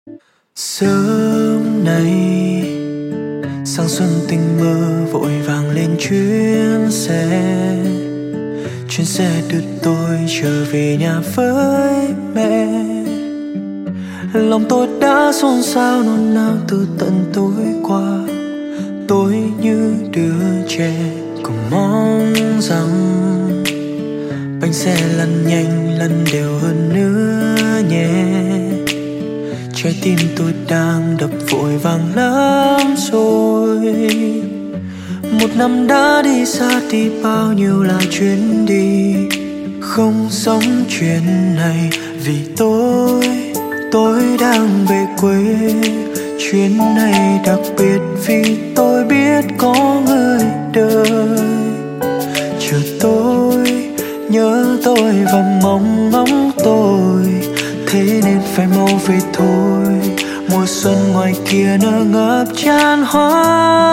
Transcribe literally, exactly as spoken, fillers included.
Sớm nay sáng xuân tình mơ vội vàng lên chuyến xe, chuyến xe đưa tôi trở về nhà với mẹ. Lòng tôi đã xôn xao nôn nao từ tận tối qua. Tôi như đứa trẻ cùng mong rằng bánh xe lăn nhanh lăn đều hơn nữa nhé. Trái tim tôi đang đập vội vàng lắm rồi. Một năm đã đi xa đi bao nhiêu là chuyến đi, không giống chuyện này vì tôi tôi đang về quê. Chuyến này đặc biệt vì tôi biết có người đợi chờ tôi, nhớ tôi và mong ngóng tôi. Thế nên phải mau về thôi, mùa xuân ngoài kia nở ngập tràn hoa.